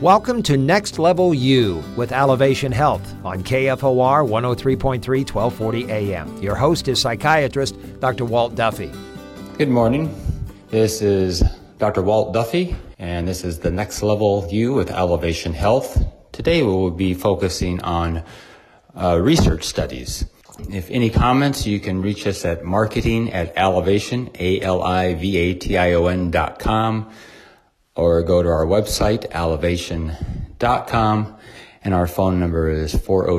Welcome to Next Level You with Elevation Health on KFOR 103.3, 1240 AM. Your host is psychiatrist Dr. Walt Duffy. Good morning. This is Dr. Walt Duffy, and this is the Next Level You with Elevation Health. Today we will be focusing on research studies. If any comments, you can reach us at marketing@alivation, ALIVATION.com, or go to our website, alivation.com, and our phone number is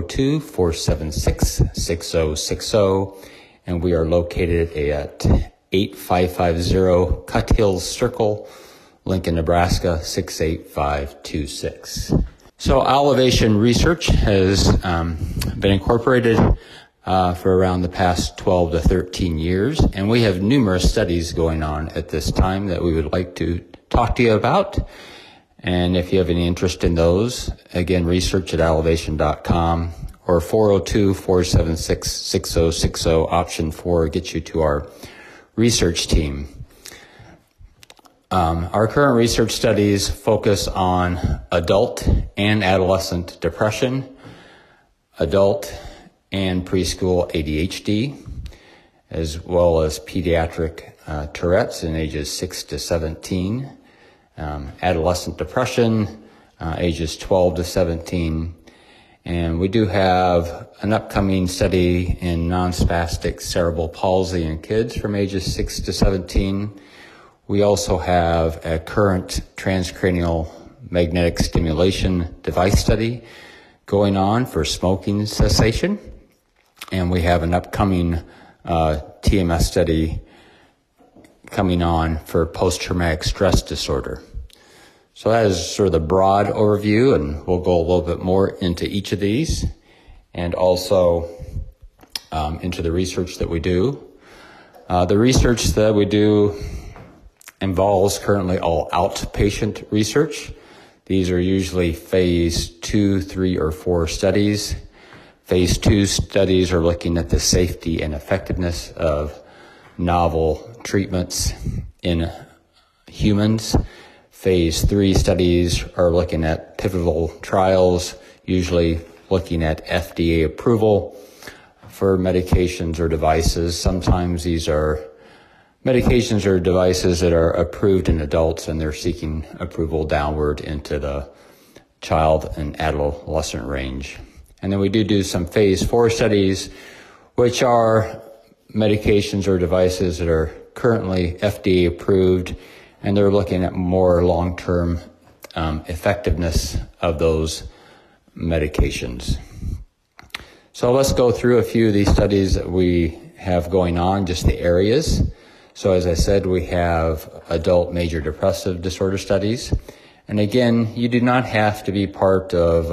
402-476-6060, and we are located at 8550 Cut Hills Circle, Lincoln, Nebraska, 68526. So Elevation Research has been incorporated for around the past 12 to 13 years, and we have numerous studies going on at this time that we would like to talk to you about. And if you have any interest in those, again, research at alivation.com or 402-476-6060, option 4 gets you to our research team. Our current research studies focus on adult and adolescent depression, adult and preschool ADHD, as well as pediatric Tourette's in ages 6 to 17, adolescent depression, ages 12 to 17, and we do have an upcoming study in non-spastic cerebral palsy in kids from ages 6 to 17. We also have a current transcranial magnetic stimulation device study going on for smoking cessation, and we have an upcoming TMS study coming on for post-traumatic stress disorder. So that is sort of the broad overview, and we'll go a little bit more into each of these and also into the research that we do. The research that we do involves currently all outpatient research. These are usually phase 2, 3, or 4 studies. Phase 2 studies are looking at the safety and effectiveness of novel treatments in humans. Phase 3 studies are looking at pivotal trials, usually looking at FDA approval for medications or devices. Sometimes these are medications or devices that are approved in adults, and they're seeking approval downward into the child and adolescent range. And then we do some phase 4 studies, which are medications or devices that are currently FDA approved, and they're looking at more long-term effectiveness of those medications. So let's go through a few of these studies that we have going on, just the areas. So as I said, we have adult major depressive disorder studies. And again, you do not have to be part of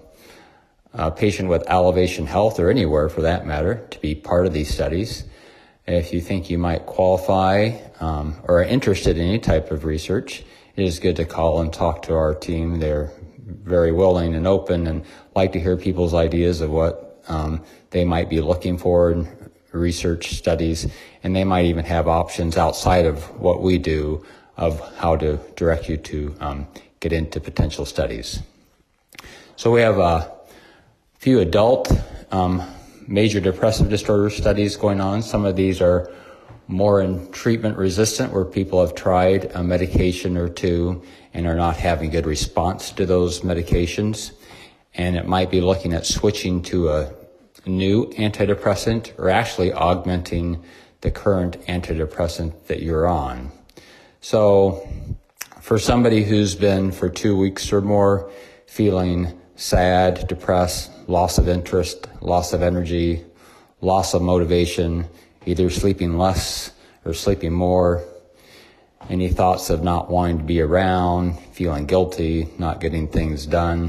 a patient with Elevation Health or anywhere for that matter to be part of these studies. If you think you might qualify or are interested in any type of research, it is good to call and talk to our team. They're very willing and open and like to hear people's ideas of what they might be looking for in research studies, and they might even have options outside of what we do of how to direct you to get into potential studies. So we have a few adult major depressive disorder studies going on. Some of these are more in treatment resistant, where people have tried a medication or two and are not having good response to those medications. And it might be looking at switching to a new antidepressant or actually augmenting the current antidepressant that you're on. So for somebody who's been for 2 weeks or more feeling sad, depressed, loss of interest, loss of energy, loss of motivation, either sleeping less or sleeping more, any thoughts of not wanting to be around, feeling guilty, not getting things done.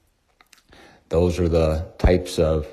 Those are the types of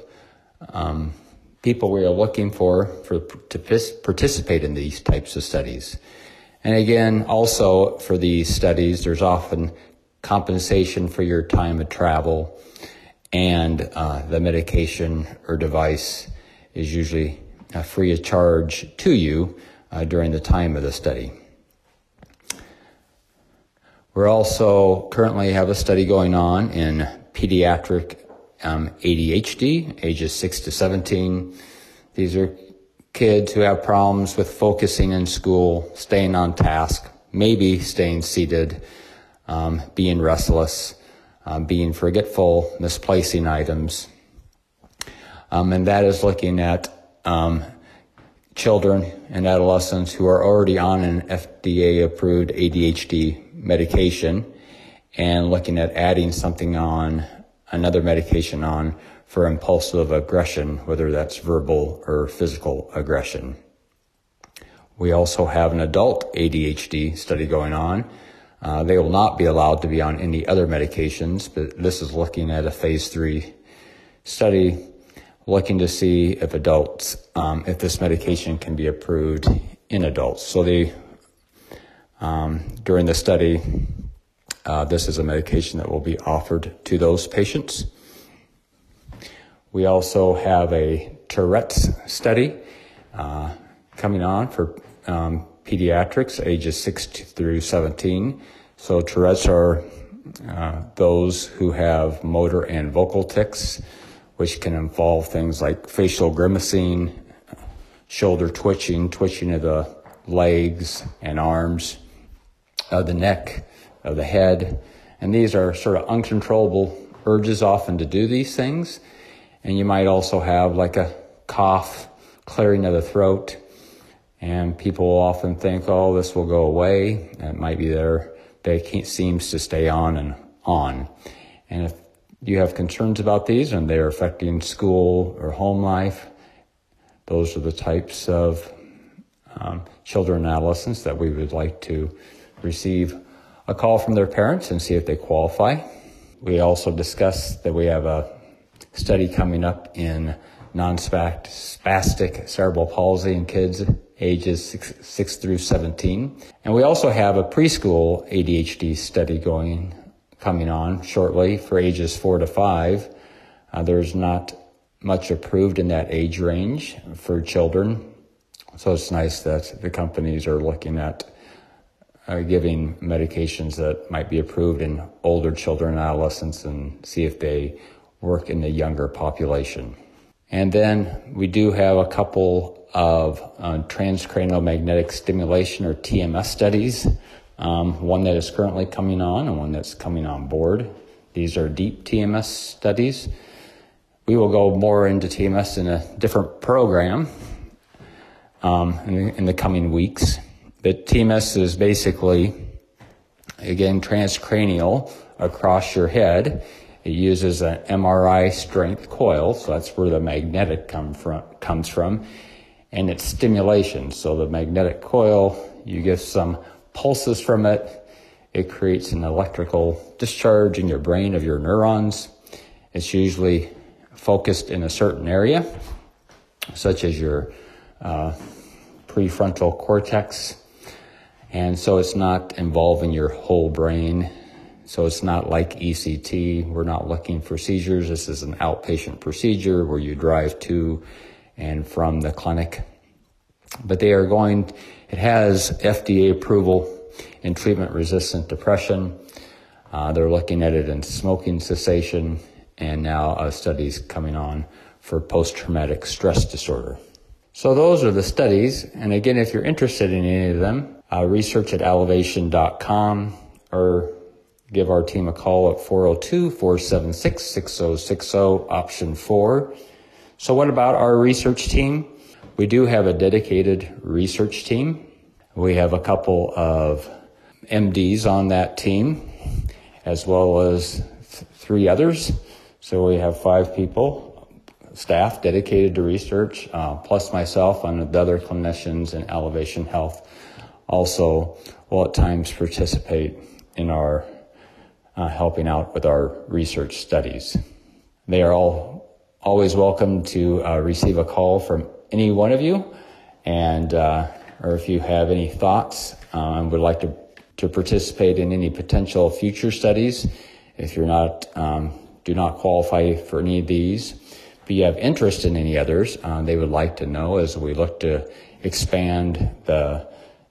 people we are looking for to participate in these types of studies. And again, also for these studies, there's often compensation for your time of travel, and the medication or device is usually free of charge to you during the time of the study. We're also currently have a study going on in pediatric ADHD, ages 6 to 17. These are kids who have problems with focusing in school, staying on task, maybe staying seated, being restless, being forgetful, misplacing items. And that is looking at children and adolescents who are already on an FDA-approved ADHD medication and looking at adding something on, another medication on for impulsive aggression, whether that's verbal or physical aggression. We also have an adult ADHD study going on. They will not be allowed to be on any other medications, but this is looking at a phase 3 study looking to see if adults, if this medication can be approved in adults. So during the study, this is a medication that will be offered to those patients. We also have a Tourette's study coming on for pediatrics, ages 6 through 17. So Tourette's are those who have motor and vocal tics, which can involve things like facial grimacing, shoulder twitching of the legs and arms, of the neck, of the head. And these are sort of uncontrollable urges often to do these things. And you might also have like a cough, clearing of the throat. And people often think, oh, this will go away. And it might be there. It seems to stay on and on. And if you have concerns about these and they're affecting school or home life, those are the types of children and adolescents that we would like to receive a call from their parents and see if they qualify. We also discussed that we have a study coming up in non-spastic cerebral palsy in kids ages 6 through 17. And we also have a preschool ADHD study coming on shortly for ages 4 to 5. There's not much approved in that age range for children. So it's nice that the companies are looking at giving medications that might be approved in older children and adolescents and see if they work in the younger population. And then we do have a couple of transcranial magnetic stimulation or TMS studies. One that is currently coming on and one that's coming on board. These are deep TMS studies. We will go more into TMS in a different program in the coming weeks. But TMS is basically, again, transcranial across your head. It uses an MRI strength coil, so that's where the magnetic comes from. And it's stimulation. So the magnetic coil, you get some pulses from it. It creates an electrical discharge in your brain of your neurons. It's usually focused in a certain area, such as your prefrontal cortex. And so it's not involving your whole brain. So it's not like ECT. We're not looking for seizures. This is an outpatient procedure where you drive to and from the clinic. But it has FDA approval in treatment-resistant depression. They're looking at it in smoking cessation, and now a study's coming on for post-traumatic stress disorder. So those are the studies. And again, if you're interested in any of them, research at Alivation.com or give our team a call at 402-476-6060, option 4. So what about our research team? We do have a dedicated research team. We have a couple of MDs on that team, as well as 3 others. So we have 5 people, staff dedicated to research, plus myself and the other clinicians in Alivation Health also will at times participate in our helping out with our research studies. They are always welcome to receive a call from any one of you, and or if you have any thoughts and would like to participate in any potential future studies. If you're not do not qualify for any of these, but you have interest in any others, they would like to know as we look to expand the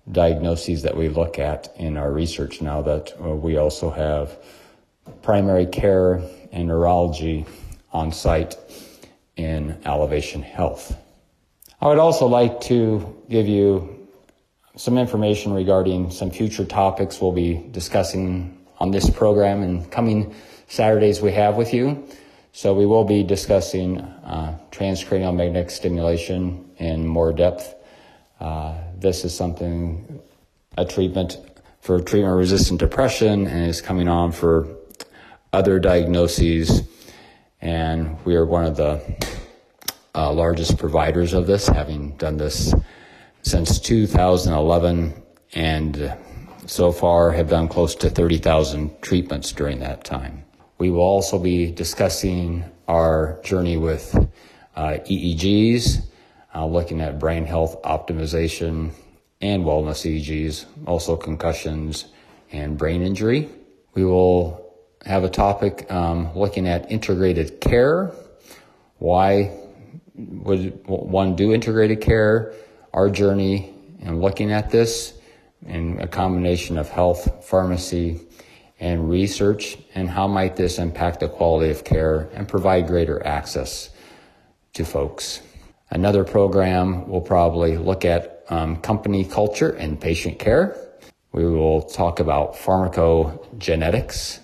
diagnoses that we look at in our research now that we also have primary care and neurology on site in Elevation Health. I would also like to give you some information regarding some future topics we'll be discussing on this program and coming Saturdays we have with you. So we will be discussing transcranial magnetic stimulation in more depth. This is a treatment for treatment-resistant depression, and is coming on for other diagnoses. And we are one of the largest providers of this, having done this since 2011, and so far have done close to 30,000 treatments during that time. We will also be discussing our journey with EEGs, looking at brain health optimization and wellness EEGs, also concussions and brain injury. We will have a topic looking at integrated care. Why would one do integrated care? Our journey in looking at this in a combination of health, pharmacy, and research, and how might this impact the quality of care and provide greater access to folks. Another program will probably look at company culture and patient care. We will talk about pharmacogenetics,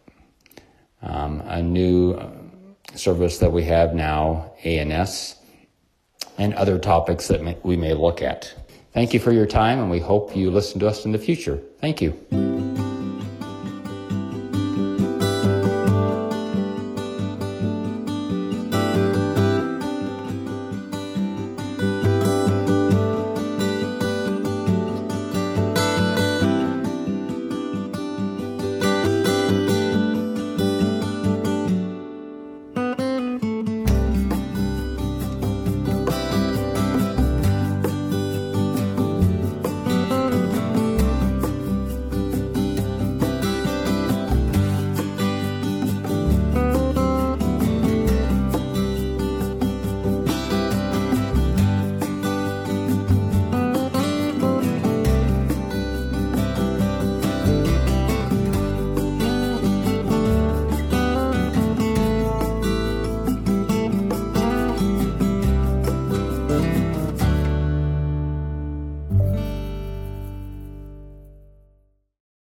a new service that we have now, ANS, and other topics that we may look at. Thank you for your time, and we hope you listen to us in the future. Thank you.